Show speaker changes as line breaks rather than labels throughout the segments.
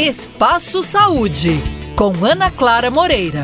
Espaço Saúde, com Ana Clara Moreira.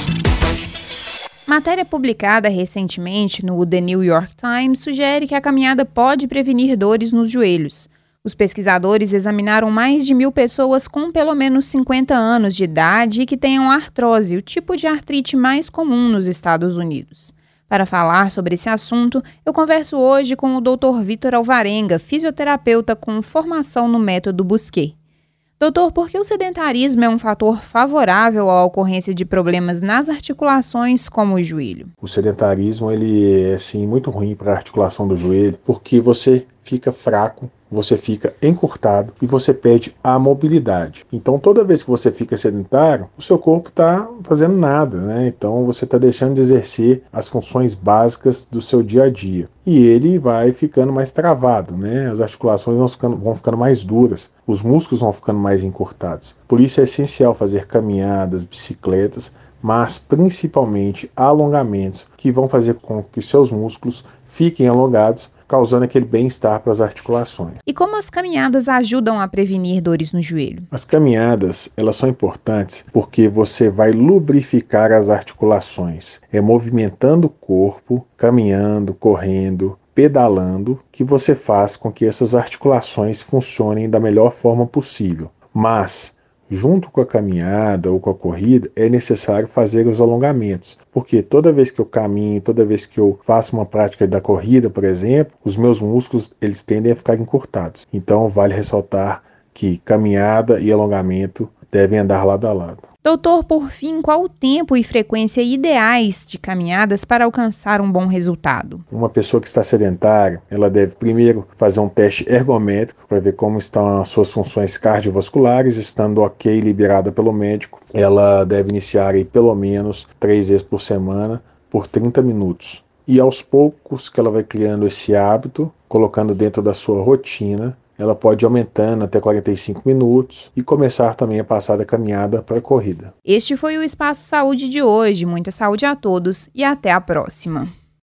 Matéria publicada recentemente no The New York Times sugere que a caminhada pode prevenir dores nos joelhos. Os pesquisadores examinaram mais de 1.000 pessoas com pelo menos 50 anos de idade e que tenham artrose, o tipo de artrite mais comum nos Estados Unidos. Para falar sobre esse assunto, eu converso hoje com o Dr. Vitor Alvarenga, fisioterapeuta com formação no método Busquet. Doutor, por que o sedentarismo é um fator favorável à ocorrência de problemas nas articulações, como o joelho?
O sedentarismo ele é sim, muito ruim para a articulação do joelho, porque você fica fraco, você fica encurtado e você perde a mobilidade. Então, toda vez que você fica sedentário, o seu corpo está fazendo nada, né? Então, você está deixando de exercer as funções básicas do seu dia a dia. E ele vai ficando mais travado, né? As articulações vão ficando mais duras, os músculos vão ficando mais encurtados. Por isso é essencial fazer caminhadas, bicicletas, mas principalmente alongamentos que vão fazer com que seus músculos fiquem alongados, causando aquele bem-estar para as articulações.
E como as caminhadas ajudam a prevenir dores no joelho?
As caminhadas, elas são importantes porque você vai lubrificar as articulações. É movimentando o corpo, caminhando, correndo, pedalando, que você faz com que essas articulações funcionem da melhor forma possível. Mas junto com a caminhada ou com a corrida, é necessário fazer os alongamentos, porque toda vez que eu caminho, toda vez que eu faço uma prática da corrida, por exemplo, os meus músculos eles tendem a ficar encurtados. Então, vale ressaltar que caminhada e alongamento devem andar lado a lado.
Doutor, por fim, qual o tempo e frequência ideais de caminhadas para alcançar um bom resultado?
Uma pessoa que está sedentária, ela deve primeiro fazer um teste ergométrico para ver como estão as suas funções cardiovasculares, estando ok, liberada pelo médico. Ela deve iniciar aí pelo menos 3 vezes por semana, por 30 minutos. E aos poucos que ela vai criando esse hábito, colocando dentro da sua rotina, ela pode ir aumentando até 45 minutos e começar também a passar da caminhada para a corrida.
Este foi o Espaço Saúde de hoje. Muita saúde a todos e até a próxima.